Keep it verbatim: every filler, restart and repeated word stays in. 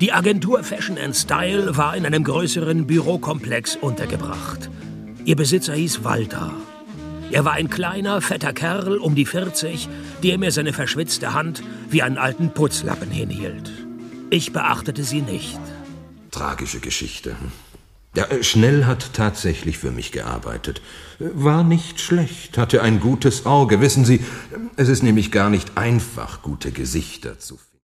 Die Agentur Fashion and Style war in einem größeren Bürokomplex untergebracht. Ihr Besitzer hieß Walter. Er war ein kleiner, fetter Kerl um die vierzig, der mir seine verschwitzte Hand wie einen alten Putzlappen hinhielt. Ich beachtete sie nicht. Tragische Geschichte. Ja, Schnell hat tatsächlich für mich gearbeitet. War nicht schlecht, hatte ein gutes Auge. Wissen Sie, es ist nämlich gar nicht einfach, gute Gesichter zu finden.